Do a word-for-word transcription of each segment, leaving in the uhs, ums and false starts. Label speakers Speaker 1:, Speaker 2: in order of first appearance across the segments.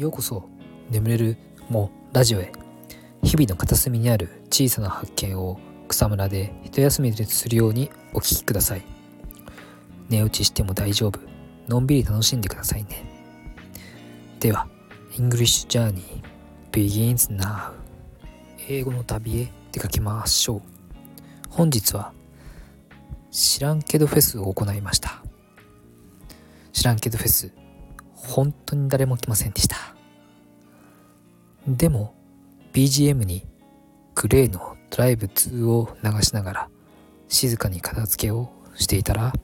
Speaker 1: ようこそ眠れるもラジオへ。日々の片隅にある小さな発見を草むらで一休みするようにお聞きください。寝落ちしても大丈夫。のんびり楽しんでくださいね。では English Journey begins now。 英語の旅へ出かけましょう。本日は知らんけどフェスを行いました。知らんけどフェス、本当に誰も来ませんでした。でも ビージーエム にグレーのドライブツーを流しながら静かに片付けをしていたら、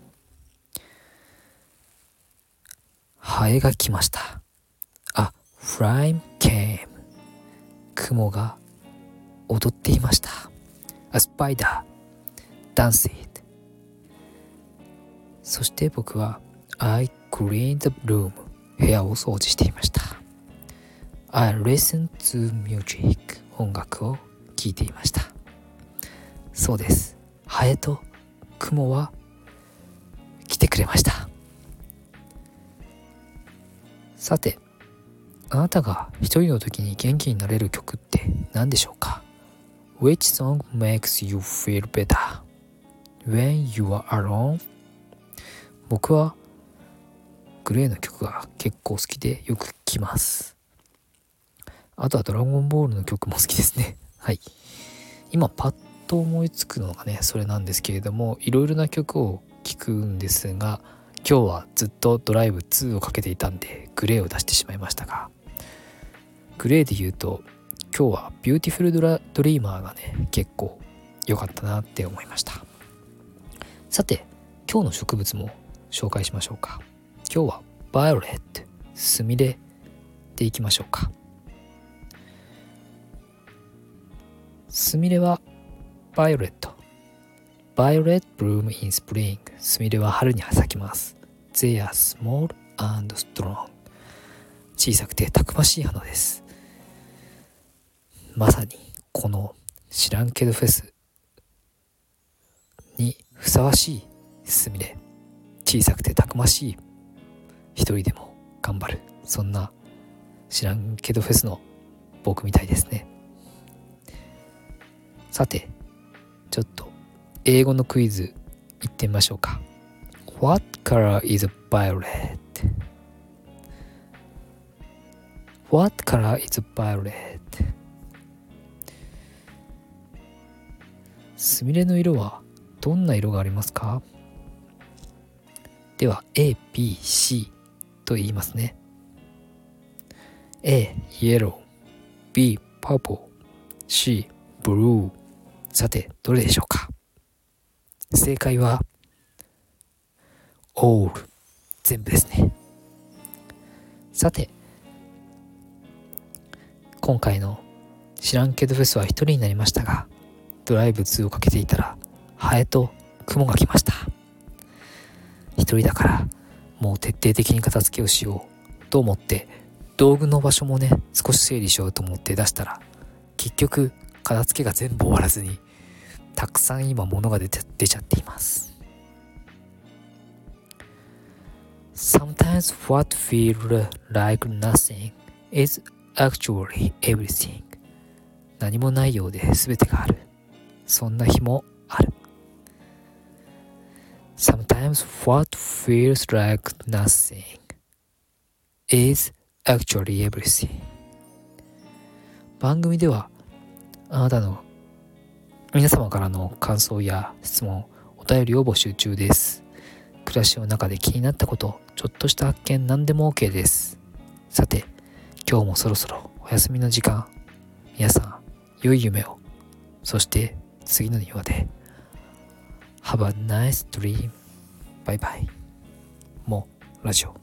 Speaker 1: ハエが来ました。あ、Fly came。 雲が踊っていました。A spider danced。 そして僕は I cleaned the room。 部屋を掃除していました。 I listened to music。 音楽を聴いていました。そうです、ハエと雲は来てくれました。さて、あなたが一人の時に元気になれる曲って何でしょうか？ Which song makes you feel better when you are alone？ 僕はグレーの曲が結構好きでよく聴きます。あとはドラゴンボールの曲も好きですね。はい。今パッと思いつくのがね、それなんですけれども、いろいろな曲を聴くんですが、今日はずっとドライブツーをかけていたんでグレーを出してしまいましたが、グレーで言うと今日はビューティフルドラドリーマーがね結構良かったなって思いました。さて、今日の植物も紹介しましょうか。今日はバイオレット、スミレでいきましょうか。スミレはバイオレット。Violet bloom in spring。 スミレは春に咲きます。They are small and strong。 小さくてたくましい花です。まさにこの知らんけどフェスにふさわしいスミレ。小さくてたくましい、一人でも頑張る、そんな知らんけどフェスの僕みたいですね。さて、ちょっと英語のクイズいってみましょうか。 What color is a violet? What color is a violet? スミレの色はどんな色がありますか？では A、B、C と言いますね。 A、Yellow、 B、Purple、 C、Blue。 さて、どれでしょうか？正解は All、 全部ですね。さて、今回の知らんけどフェスは一人になりましたが、ドライブツーをかけていたらハエと雲が来ました。一人だからもう徹底的に片付けをしようと思って、道具の場所もね少し整理しようと思って出したら、結局片付けが全部終わらずにたくさん今物が出て出ちゃっています。 Sometimes what feels like nothing is actually everything。 何もないようで全てがある、そんな日もある。 Sometimes what feels like nothing is actually everything。 番組ではあなたの皆様からの感想や質問、お便りを募集中です。暮らしの中で気になったこと、ちょっとした発見、何でも OK です。さて、今日もそろそろお休みの時間。皆さん、良い夢を。そして次の庭で Have a nice dream。 バイバイ。もうラジオ